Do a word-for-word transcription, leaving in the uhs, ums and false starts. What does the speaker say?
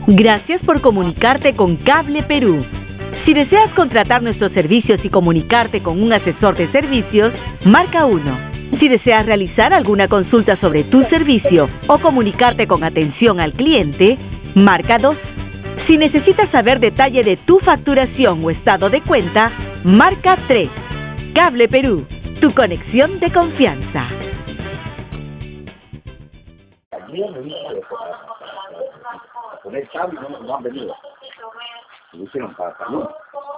Gracias por comunicarte con Cable Perú. Si deseas contratar nuestros servicios y comunicarte con un asesor de servicios, marca uno. Si deseas realizar alguna consulta sobre tu servicio o comunicarte con atención al cliente, marca dos. Si necesitas saber detalle de tu facturación o estado de cuenta, marca tres. Cable Perú, tu conexión de confianza. Poner cable y no, no han venido. Lo hicieron para salud.